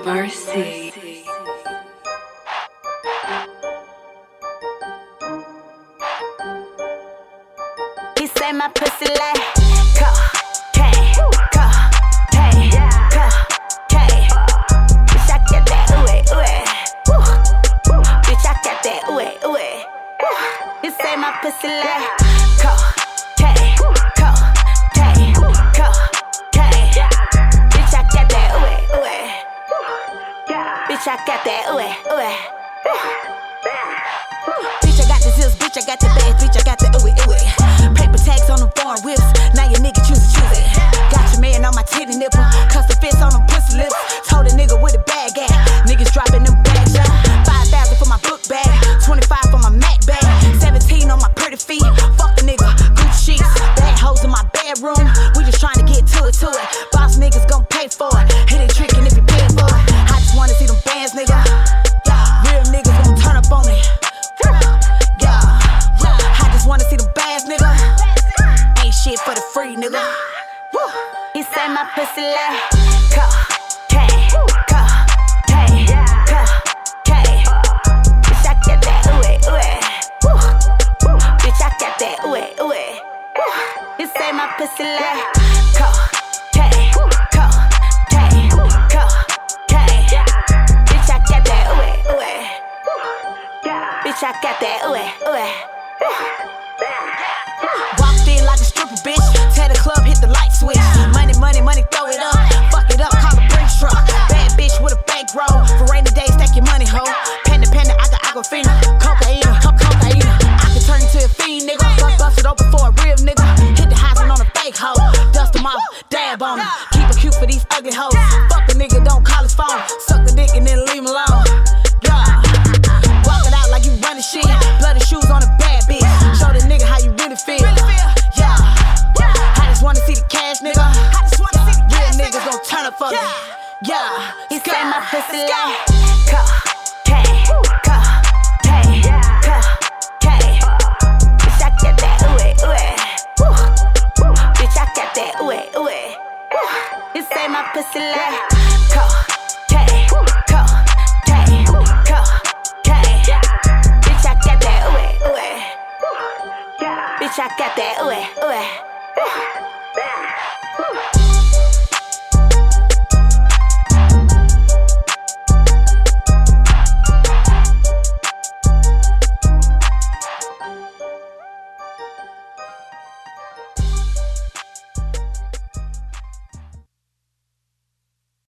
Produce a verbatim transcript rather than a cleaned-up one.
Mercy. He say my pussy like cocaine, cocaine, cocaine. Bitch, I got that ooh ooh. Bitch, I got that ooh ooh. He say my pussy like cocaine, cocaine, cocaine. Bitch, I got that ooh ooh. Bitch, I got that ooh ooh. Bitch, I got the zills, bitch, I got the bags, bitch, I got the ooh ooh. Paper tags on them foreign whips, now your nigga choose to choose it. Got your man on my titty nipple, custom fits on them pussy lips. Told a nigga with a bag at, niggas dropping them bags out. Five thousand for my book bag, twenty-five for my Mac bag, seventeen on my pretty feet. Fuck the nigga, Gucci sheets, bad hoes in my bedroom. We just trying to get to it, to it. Boss niggas gon' pay for it. Hit it trickin' if you pay for it. I just wanna see them bands, nigga. Real niggas gon' turn up on me. Yeah, I just wanna see them bands, nigga. Ain't shit for the free, nigga. He say my pussy like cocaine, cocaine, cocaine. Bitch, I got that ooh ooh. Bitch, I got that ooh ooh. He say my pussy like cocaine, cocaine, cocaine. Bitch, I got that ooh ooh. Bitch, I got that ooh ooh. Walked in like a stripper, bitch. Tell the club, hit the light switch. Money, money, money, throw it up. Fuck it up, call a Brinks truck. Bad bitch with a bankroll. For rainy days, stack your money, ho. Panda, panda, I got aquafina. Cocaine, co- cocaine. I can turn into a fiend, nigga. Bust, bust it open for a real nigga. Hit the house on a fake hoe. Dust them off, dab on them. Keep it cute for these ugly hoes. Fuck a nigga, don't call his phone. Suck the dick and then leave him alone. Yeah. Walk it out like you running shit. Bloody shoes on a bad bitch. Show the nigga how you really feel. Yeah. I just wanna see the cash, nigga. Real niggas gon' turn up for me. Yeah. He say my pussy like cocaine, cocaine, cocaine. Bitch, I got that ooh ooh. Bitch, I got that ooh ooh. He say my pussy like cocaine, cocaine, cocaine. Bitch, I got that ooh ooh. Bitch, I got that ooh ooh.